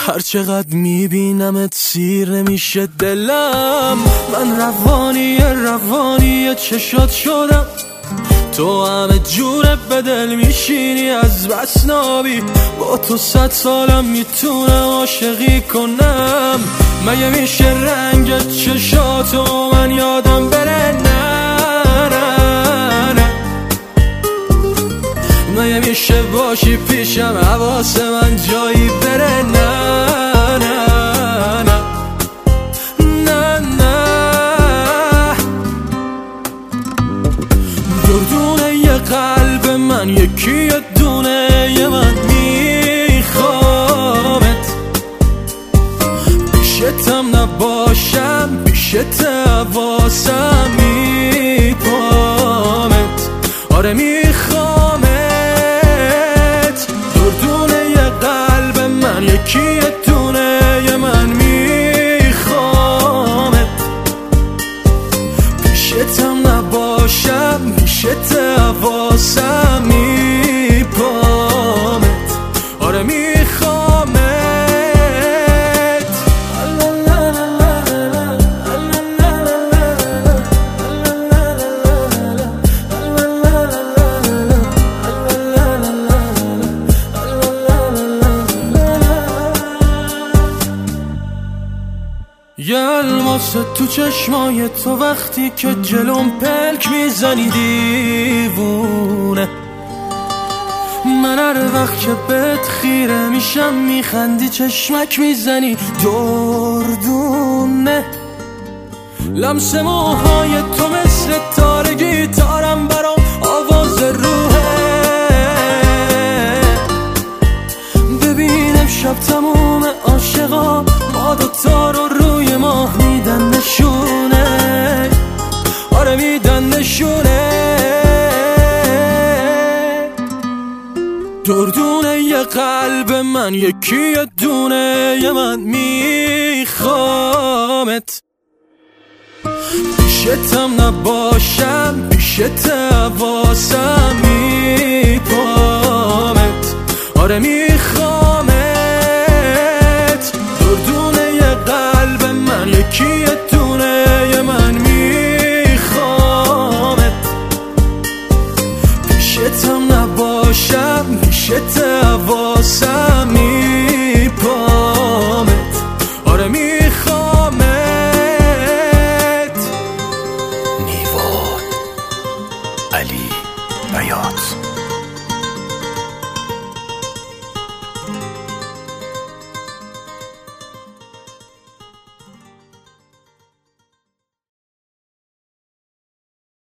هر چقدر میبینمت سیر نمیشه دلم. من روانی چشات شدم، تو همه جوره به دل میشینی از بس نابی. با تو 100 سالم میتونم عاشقی کنم. مگه میشه رنگ چشاتو من یادم بره؟ نه نه نه. مگه میشه باشی پیشم حواس من جایی بره؟ نه نه نه نه نه. دردونه یه قلب من یکی دونه یه من میخوامت. پیشتم نباشم پیشت حواسم میپامت. آره میخوامت. دردونه یه قلب من یکی دونه یه من میخوامت. پیشتم نباشم پیشت حواسم میپامت. آره میخوامت. یه الماس تو چشمای تو وقتی که جلوم پلک میزنی دیوونه. من هر وقت که بهت خیره میشم میخندی چشمک میزنی دردونه. لمس موهای تو مثل تار گیتارم برام آواز روحه. ببین امشب تموم عاشقا ما دوتا رو روی ماه میدن نشونه. آره میدن نشونه. دردونه یه قلب من یکی دونه یه من میخوامت. پیشتم نباشم پیشت حواسم میپامت. آره میخوامت. دردونه یه قلب من یکی دونه یه من میخوامت. پیشتم نباشم پیشت حواسم